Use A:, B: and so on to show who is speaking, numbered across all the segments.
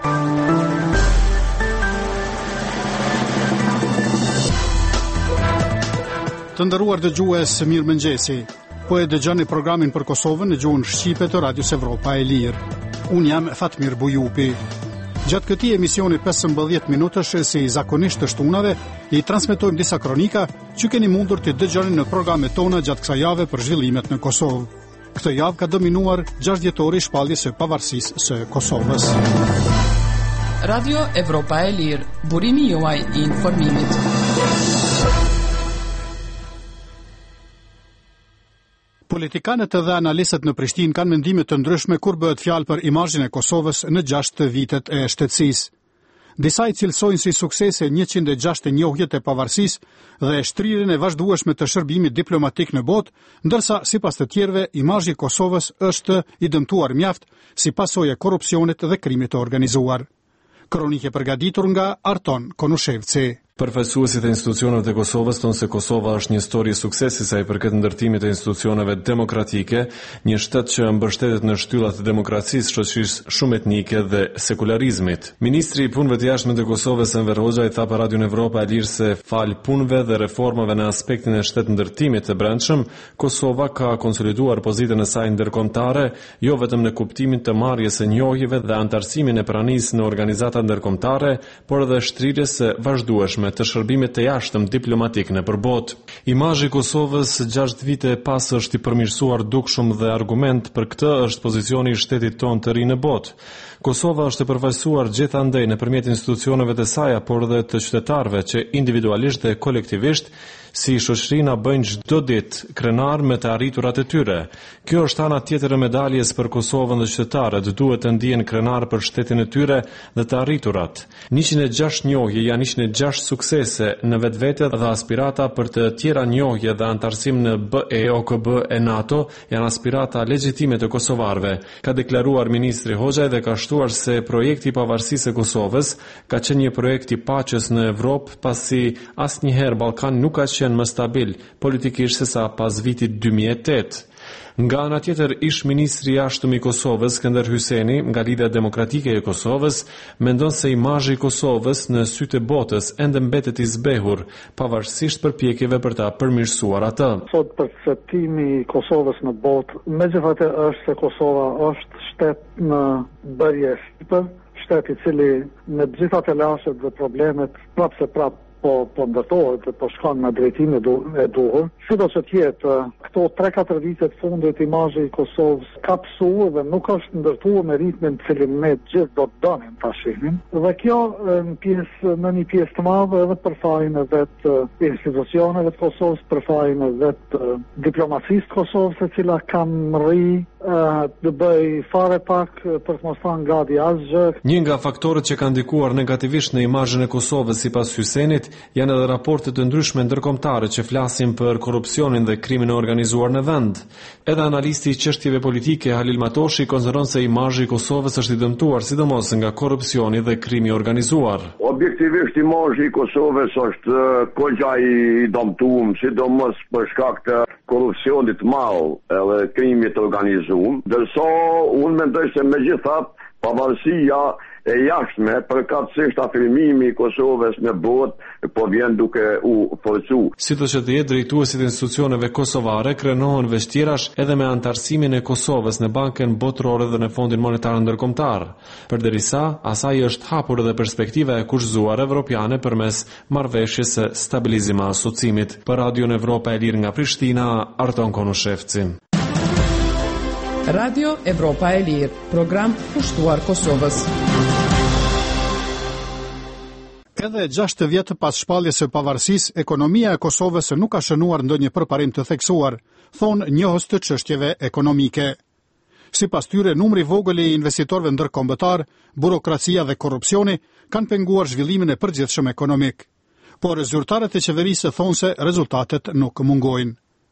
A: Të nderuar dëgjues, mirëmëngjesi. Po e dëgjoni programin për Kosovën në gjuhën shqipe të Radios Evropa e Lirë. Unë jam Fatmir Bujupi. Gjatë këtij emisioni 15 minutësh, si zakonisht të shtunave, I transmetojmë disa kronika që keni mundur të dëgjoni në programet tona gjatë kësaj jave për zhvillimet në Kosovë. Këtë javë ka dominuar 6 dhjetori shpalljes së pavarësisë së Kosovës.
B: Radio Evropa e Lirë, burimi juaj I informimit.
A: Politikanët dhe analistët në Prishtinë kanë mendime të ndryshme kur bëhet fjalë për imazhin e Kosovës në 6 vitet e shtetësisë. Disa I cilësojnë si suksese 106 njohjet e pavarësisë dhe shtrirjen e vazhdueshme të shërbimit diplomatik në botë, ndërsa sipas të tjerëve imazhi I Kosovës është I dëmtuar mjaft si pasojë e korrupsionit dhe krimit të organizuar. Kronikë përgatitur nga Arton Konushevci.
C: Përfaqësuesit e institucioneve të Kosovës thonë se Kosova është një histori suksesi sa I përket ndërtimit të institucioneve demokratike, një shtet që mbështetet në shtyllat e demokracisë, shoqërisë shumë etnike dhe sekularizmit. Ministri I punëve të jashtme të Kosovës Enver Hoxha I tha për Radio Evropa e Lirë se fal punëve dhe reformave në aspektin e shtetëndërtimit të brendshëm, Kosova ka konsoliduar pozitën e saj ndërkombëtare, jo vetëm në kuptimin të marrjes së njohjeve dhe antarësimin e pranisë në organizata ndërkombëtare, por edhe shtrirjes së vazhdueshme të shërbimit të jashtëm diplomatik në përbot. Imazhi I Kosovës 6 vite pas është I përmirësuar dukshëm dhe argument për këtë është pozicioni I shtetit tonë të ri në botë. Kosova është e përfaqësuar gjithandej nëpërmjet institucioneve të saj, por edhe të qytetarëve që individualisht dhe kolektivisht si shoqërina bëjnë çdo ditë krenar me të arriturat e tyre. Kjo është ana tjetër e medaljes për Kosovën dhe qytetarët, duhet të ndihen krenar për shtetin e tyre dhe të arriturat. 106 njohje janë 106 suksese në vetvete dhe aspirata për të tjera njohje dhe antarësim në BE, OKB e NATO janë aspirata legjitime të kosovarëve, ka deklaruar ministri Hoxha dhe ka shtuar se projekti I pavarësisë së Kosovës ka qenë një projekt I paqes në Evropë, pasi asnjëherë Ballkani nuk ka qenë më stabil politikisht sesa pas vitit 2008. Nga ana tjetër, ish ministri I jashtëm I Kosovës, Skënder Hyseni, nga Lidhja Demokratike e Kosovës, mendon se imazhi I Kosovës në sytë e botës ende mbetet I zbehur, pavarësisht përpjekjeve për ta përmirësuar atë.
D: Sot perceptimi I Kosovës në botë, megjithatë është se Kosova është shtet në bërje sipër, shtet I cili me gjitha të lashet dhe problemet prapë po ndërtohet dhe po shkon në drejtimin e duhur. Sido që tjetë, këto 3-4 vitet fundit imazhi I Kosovës ka pësuar dhe nuk është ndërtuar me ritmin cilin ne gjithë do të donim ta shihnim. Dhe kjo në një pjesë të madhe edhe për fajin e vetë institucioneve të Kosovës, për fajin e vetë diplomacisë të Kosovës, e cila kanë rri të bëj fare pak për të mos thënë gati asgjë.
C: Një nga faktorët që kanë ndikuar negativisht në imazhin e Kosovës sipas Hysenit janë edhe raportet të ndryshme ndërkombëtare që flasin për korrupsionin dhe krimin e organizuar në vend. Edhe analisti I çështjeve politike Halil Matoshi konsideron se imazhi I Kosovës është I dëmtuar sidomos nga korrupsioni dhe krimi organizuar.
E: Objektivisht imazhi I Kosovës është kogja I dëmtuar, sidomos për shkak të korrupsionit madh edhe krimit organizuar. Dërso unë mendoj se megjithatë pavarësia e jashtme përkatësisht afirmimi I Kosovës në botë po vjen duke u forcuar.
C: Sidoqë që të jetë drejtuesit e institucioneve kosovare krenohen veç tjerash edhe me antarësimin e Kosovës në Bankën Botërore dhe në Fondin Monetar Ndërkombëtar. Përderisa asaj është hapur edhe perspektiva e kushzuar evropiane përmes marrëveshjes së stabilizim e asociimit. Për Radio Evropa e Lirë nga Prishtina, Arton Konushevci.
B: Radio Evropa e Lirë, program kushtuar Kosovës.
A: Edhe 6 vjet pas shpalljes së pavarësisë, ekonomia e Kosovës nuk ka shënuar ndonjë përparim të theksuar, thonë njohës të çështjeve ekonomike. Sipas tyre, numri vogël I investitorëve ndërkombëtar, burokracia dhe korrupsioni kanë penguar zhvillimin e përgjithshëm ekonomik. Por zyrtarët e qeverisë thonë se rezultatet nuk mungojnë.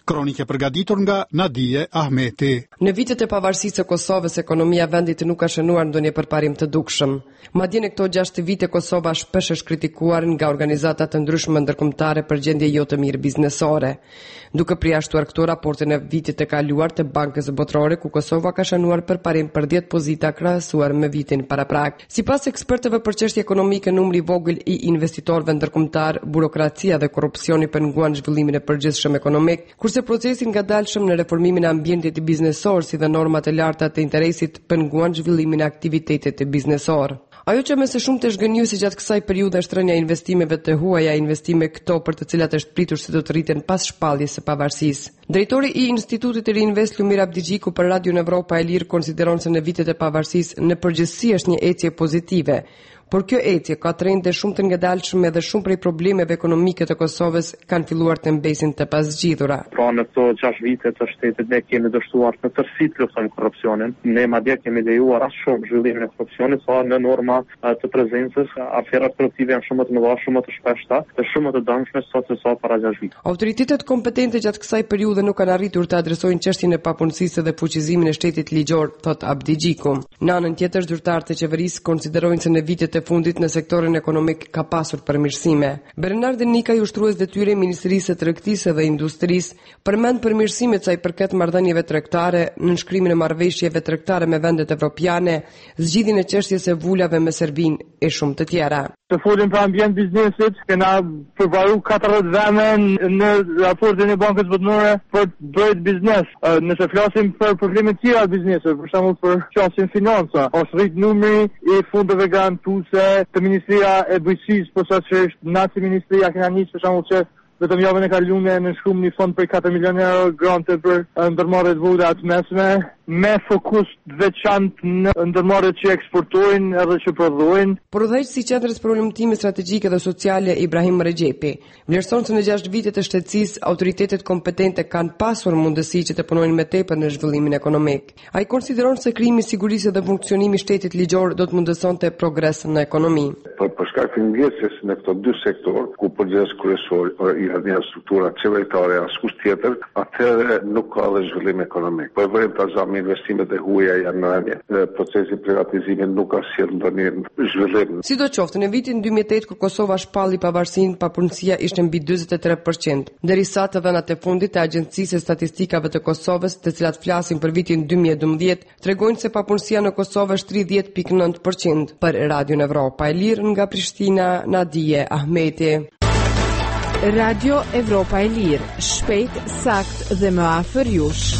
A: Kronike përgatitur nga Nadije Ahmeti.
F: Në vitet e pavarësisë së Kosovës, ekonomia e vendit nuk ka shënuar ndonjë përparim të dukshëm. Madje në këto 6 vite Kosova shpesh është kritikuar nga organizata të ndryshme ndërkombëtare për gjendje jo të mirë biznesore. Duke përjashtuar këto raportin e vitit të kaluar të Bankës Botërore, ku Kosova ka shënuar përparim për 10 pozita krahasuar me vitin paraprak. Sipas ekspertëve për çështje ekonomike, numri i vogël i investitorëve ndërkombëtar, burokracia dhe korrupsioni penguan zhvillimin e përgjithshëm ekonomik, kurse procesi ngadalshëm në reformimin e ambientit biznesor si dhe normat e larta të interesit penguan zhvillimin e aktivitetit biznesor. Ajo që më së shumti është gënjyesi gjatë kësaj periudhe është rënia e investimeve të huaja, investime këto për të cilat është pritur se do të rriten pas shpalljes së pavarësisë. Drejtori i Institutit të Reinvest Lumir Abdigjiku për Radio Evropa e Lirë konsideron se në vitet e pavarësisë në përgjithësi është një ecje pozitive. Por kjo ecje ka trende shumë të ngadalshme dhe shumë prej problemeve ekonomike të Kosovës kanë filluar të mbesin të pasgjidhura.
G: Pra në këto 6 vite të shtetit ne kemi dështuar në tërësi të luftën korrupsionin. Ne madje kemi lejuar as shumë zhvillimin e korrupsionit sa në norma të prezencës, aferat korruptive janë shumë të mëdha, shumë të shpeshta dhe shumë të dëmshme sa para 6 vite.
F: Autoritetet kompetente gjatë kësaj periudhe nuk kanë arritur të adresojnë çështjen e papunësisë dhe fuqizimin e shtetit ligjor, thot Abdigjiku. Në anën tjetër, zyrtarët e qeverisë konsiderojnë se në vitet e fundit në sektorin ekonomik ka pasur përmirësime. Bernard Nika, i ushtrues detyre i Ministrisë së Tregtisë dhe Industrisë, përmend përmirësimet sa i përket marrëdhënieve tregtare, nënshkrimin e marrëveshjeve tregtare me vendet evropiane, zgjidhjen e çështjes së vulave me Serbinë e shumë të tjera.
H: Të folim për ambient biznesit, kena përvaru 40 vende në raportin e Bankës Botërore për drejt biznes. Nëse flasim për probleme të tjera biznesit, për shembull për qasjen financa, është rrit numri i fundeve garantuese të Ministria e Bujqësisë, posaçërisht naci Ministria kena nisë për shembull që vetëm javën e kaluar në shkruam një fond për 4 milionë euro grante për ndërmarrje të vogla të mesme, me fokus të veçantë në ndërmarrjet që eksportojnë edhe që prodhojnë.
F: Por udhëheqësi i Qendrës për Ulëmtime Strategjike dhe Sociale Ibrahim Rexhepi vlerëson se në 6 vite të shtetësisë autoritetet kompetente kanë pasur mundësi që të punojnë më tepër në zhvillimin ekonomik. Ai konsideron se krijimi i sigurisë dhe funksionimi i shtetit ligjor do të mundësonte progres në ekonomi.
I: Për shkak të ngjesjes në këto 2 sektor, ku përgjegjës kryesor i struktura qeveritare askush tjetër, atëherë nuk ka dhe zhvillim ekonomik. Po vërtet tazami investimet e huaja janë në rënje. Procesi i privatizimit nuk ka sjellë ndonjë zhvillim.
F: Sidoqoftë, në vitin 2008 kur Kosova shpalli pavarësinë, papunësia ishte mbi 43%, derisa të dhënat e fundit të Agjencisë së Statistikave të Kosovës, të cilat flasin për vitin 2012, tregojnë se papunësia në Kosovë është 30.9%. Për Radio Evropa e Lirë nga Prishtina, Nadije Ahmeti.
J: Radio Evropa e Lirë, shpejt, sakt dhe më afër jush.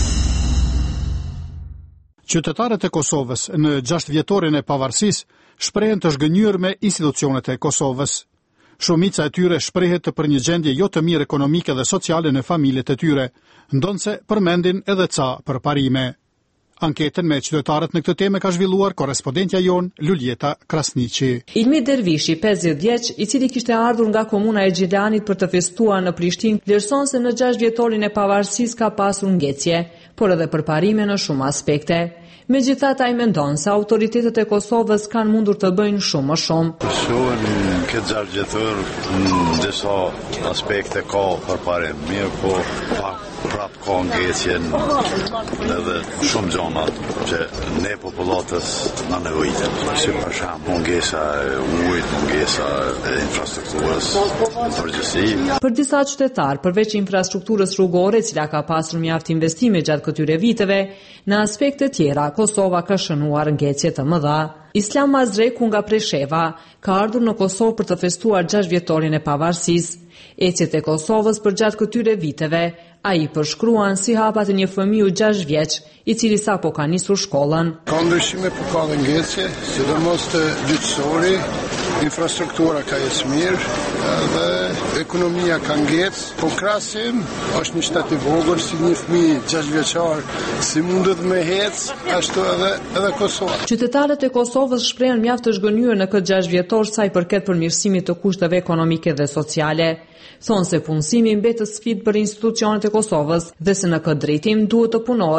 A: Qytetarët e Kosovës në 6 vjetorin e pavarësisë shprehen të zhgënjur me institucionet e Kosovës. Shumica e tyre shprehet për një gjendje jo të mirë ekonomike dhe sociale në familjet e tyre, ndonse përmendin edhe ca përparime. Anketën me qytetarët në këtë temë ka zhvilluar korrespondentja jon Luljeta Krasniqi.
K: Ilmi Dervishi, 50 vjeç, i cili kishte ardhur nga komuna e Gjilanit për të festuar në Prishtinë, vlerëson se në 6 vjetorin e pavarësisë ka pasur ngecje, por edhe përparime në shumë aspekte. Megjithatë, ai mendon se autoritetet e Kosovës kanë mundur të bëjnë shumë më shumë.
L: Shohim këtë 6 vjetor në disa aspekte ka përparim, mirë po prap ka ngecje edhe shumë gjona që ne popullatës na nevojitën. Si për shembull, mungesa e ujit, mungesa e infrastrukturës në përgjithësi.
K: Për disa qytetar, përveç infrastrukturës rrugore, e cila ka pasur mjaft investime gjatë këtyre viteve, në aspekte tjera Kosova ka shënuar ngecje të mëdha. Islam Mazreku nga Presheva ka ardhur në Kosovë për të festuar 6 vjetorin e pavarësisë. Ecjet e Kosovës për gjatë këtyre viteve, ai përshkruan si hapat e një fëmiu 6 vjeç, i cili sapo ka nisur shkollën.
M: Ka ndryshime për ka dhe ngecje, sidomos të gjyqësori, infrastruktura ka ecë mirë, dhe ekonomia ka ngecë, po krahasim është një shtet i vogël, si një fëmijë 6 vjeçar, si mundet me ecë, ashtu edhe Kosova.
K: Qytetarët e Kosovës shprehen mjaft të zhgënjur në këtë 6 vjetor sa i përket përmirësimit të kushteve ekonomike dhe sociale. Thonë se punësimi mbetet sfidë për institucionet e Kosovës dhe se në këtë drejtim duhet të punohet,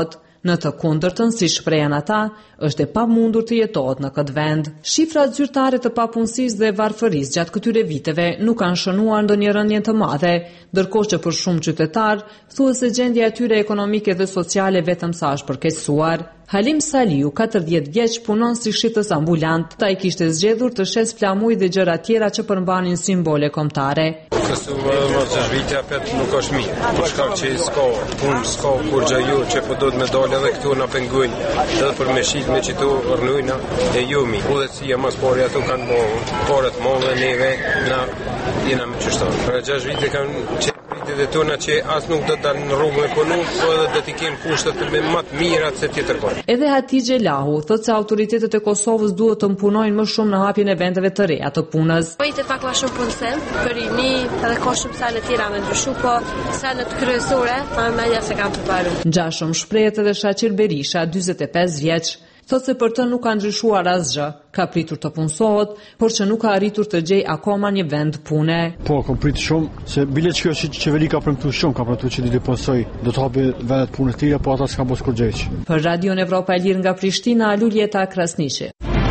K: Në të kundërtën, si shprehen ata, është e pamundur të jetohet në këtë vend. Shifrat zyrtare të papunësisë dhe varfërisë gjatë këtyre viteve nuk kanë shënuar ndonjë rënje të madhe, ndërkohë që për shumë qytetarë thuhet se gjendja e tyre ekonomike dhe sociale vetëm sa është përkeqësuar. Halim Saliu, 40 vjeç, punon si shitës ambulant. Ta i kishte zgjedhur të shes flamuj dhe gjëra tjera që përmbanin simbole kombëtare.
N: Kësuve më që vitja pet nuk është mirë, për shkak që s'ka punë, s'ka kur gjaju që po do të me dalë edhe këtu në pengujnë, edhe për me shit me që tu rënujna e jumi. Udhëtësia mas pari ato kanë bo parët mëve neve, na jena me qështonë. Për 6 vite kanë që dhe tona që as nuk do të dalë në rrugë me punu, po edhe do t'i kemë kushtet me më të mirat se tjetër kohë.
K: Edhe Hatixhe Lahu thotë se autoritetet e Kosovës duhet të mpunojnë më shumë në hapjen e vendeve të reja të punës.
O: Po i pak më shumë punësim, për rini, edhe ka shumë sale tjera me ndryshu, po salet kryesore, me ja se kam përparu.
K: Ngjashëm shprehet edhe Shaqir Berisha, 45 vjeç. Thotë se për të nuk ka ndryshuar asgjë, ka pritur të punësohet, por që nuk ka arritur të gjej akoma një vend pune.
P: Po, kam pritur shumë, se bile që kjo qeveri ka premtuar shumë, ka premtuar që do të posoj, do të hapi vendet pune të tjera, po ata s'kan bos kur gjej.
K: Për Radion Evropa e Lirë nga Prishtina, Luljeta Krasniqi.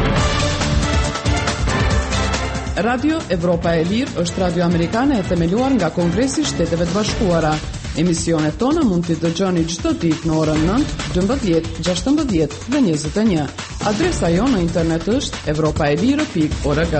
B: Radio Evropa e Lirë është radio amerikane e themeluar nga Kongresi i Shteteve të Bashkuara. Emisionet tona mund t'i dëgjoni çdo ditë në orën 9, 12, 16 dhe 21. Adresa jonë në internet është europaelire.org.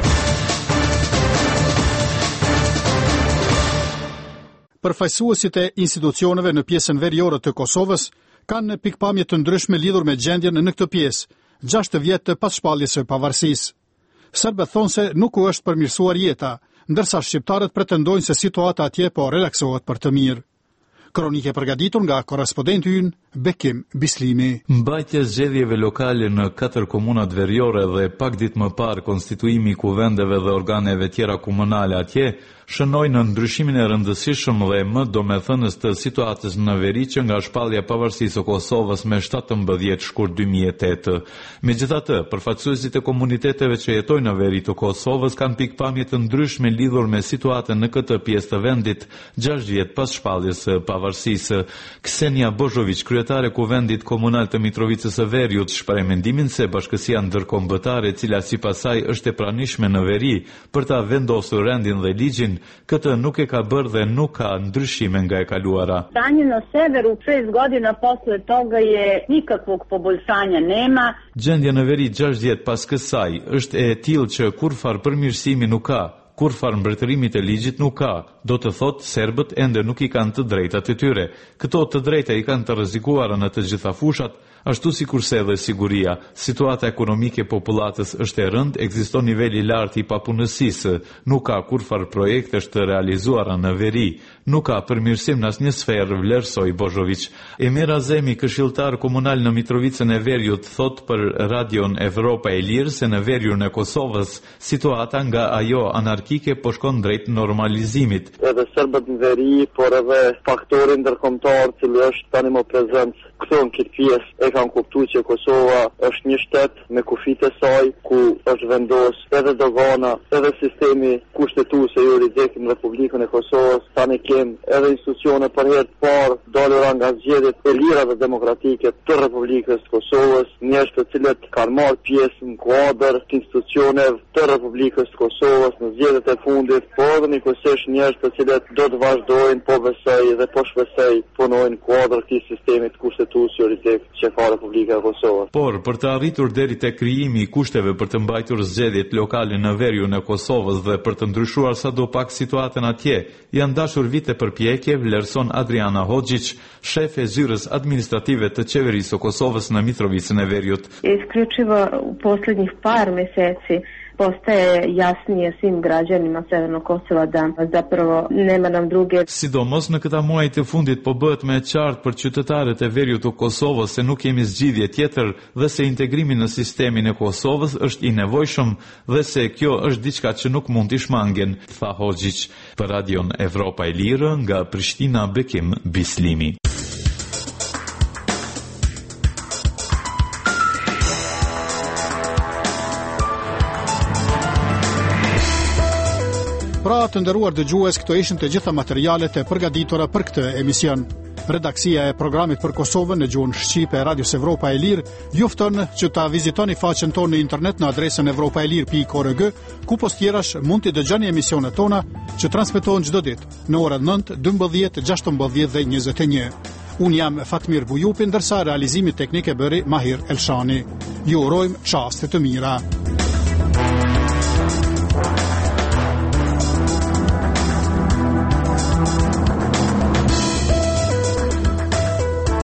A: Përfaqësuesit e institucioneve në pjesën veriore të Kosovës kanë pikpamje të ndryshme lidhur me gjendjen në këtë pjesë, 6 vjet pas shpalljes së pavarësisë. Serbët thonë se nuk u është përmirësuar jeta, ndërsa shqiptarët pretendojnë se situata atje po relaksohet për të mirë. Kronike përgatitur nga korrespondenti ynë Bekim Bislimi.
Q: Mbajtja zgjedhjeve lokale në 4 komunat veriore dhe pak ditë më parë konstituimi i kuvendeve dhe organeve tjera komunale atje shënoi në ndryshimin e rëndësishëm dhe më domethënës të situatës në veri që nga shpallja pavarësisë së Kosovës me 17 shkurt 2008. Megjithatë, përfaqësuesit e komuniteteve që jetojnë në veri të Kosovës kanë pikpamje të ndryshme lidhur me situatën në këtë pjesë të vendit 6 vjet pas shpalljes së pavarësisë. Ksenia Bozhović, kryetare kuvendit komunal të Mitrovicës së Veriut, shpreh mendimin se bashkësia ndërkombëtare, e cila sipas saj është e pranishme në veri për ta vendosur rendin dhe ligjin, këtë nuk e ka bërë dhe nuk ka ndryshime nga e kaluara.
R: Stanje na severu 6 godina posle toga je nikakvog poboljšanja nema.
Q: Gjendja në veri 6 vjet pas kësaj është e tillë që kurfar përmirësimi nuk ka. Kurfar mbretërimit e ligjit nuk ka, do të thotë serbët ende nuk i kanë të drejtat e tyre. Këto të drejta i kanë të rrezikuara në të gjitha fushat, ashtu sikurse edhe siguria. Situata ekonomike e popullatës është e rëndë, ekziston niveli i lartë i papunësisë, nuk ka kurfar projekte të realizuara në veri, nuk ka përmirësim në asnjë sferë, vlerësoi Bozhović. Emir Azemi, këshilltar komunal në Mitrovicën e Veriut, thot për Radion Evropa e Lirë se në veriun e Kosovës situata nga ajo anarkike po shkon drejt normalizimit.
G: Edhe serbët në veri, por edhe faktori ndërkombëtar që është tani më prezant këtu në këtë pjesë e kanë kuptuar që Kosova është një shtet me kufijtë e saj, ku është vendos edhe dogana, edhe sistemi kushtetues i juridik në Republikën e Kosovës. Tani kem edhe institucione për herë të parë dalura nga zgjedhjet e lira dhe demokratike të Republikës së Kosovës, njerëz të cilët kanë marrë pjesë në kuadër të institucioneve të Republikës së Kosovës në zgjedhjet e fundit, por edhe njëkohësisht njerëz të cilët do të vazhdojnë po besoj dhe po shpresoj punojnë në kuadër këtij sistemi të kushtetues juridik që ka Republika e Kosovës.
Q: Por për të arritur deri te krijimi i kushteve për të mbajtur zgjedhjet lokale në veriun e Kosovës dhe për të ndryshuar sadopak situatën atje, janë dashur vite përpjekje, vlerëson Adriana Hoxhić, shef e zyrës administrative të qeverisë së Kosovës në Mitrovicën e Veriut.
S: Isključivo u posljednjih par meseci postaje jasnije svim građanima Severnog Kosova da zapravo nema nam druge.
Q: Sidomos në këta muaj të fundit po bëhet më e qartë për qytetarët e veriut të Kosovës se nuk kemi zgjidhje tjetër dhe se integrimi në sistemin e Kosovës është i nevojshëm dhe se kjo është diçka që nuk mund të shmangen, tha Hoxhić. Për Radion Evropa e Lirë nga Prishtina, Bekim Bislimi.
A: Pra të nderuar dëgjues, këto ishin të gjitha materialet e përgatitura për këtë emision. Redaksia e programit për Kosovën në gjuhën shqipe e Radios Evropa e Lirë ju fton që ta vizitoni faqen tonë në internet në adresën evropaelir.org, ku postjerash mund të dëgjoni emisionet tona që transmetohen çdo ditë në orët 9, 12, 16 dhe 21. Unë jam Fatmir Bujupi, ndërsa realizimi teknik e bëri Mahir Elshani. Ju urojmë çaste të mira.